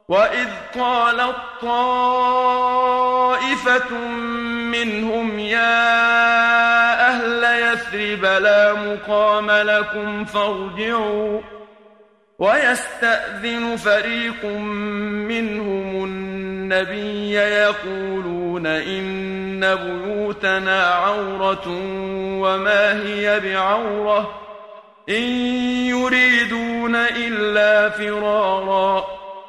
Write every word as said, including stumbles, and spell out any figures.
وإذ قالت طائفة منهم يا أهل يثرب لا مقام لكم فارجعوا ويستأذن فريق منهم النبي يقولون إن بيوتنا عورة وما هي بعورة إن يريدون إلا فرارا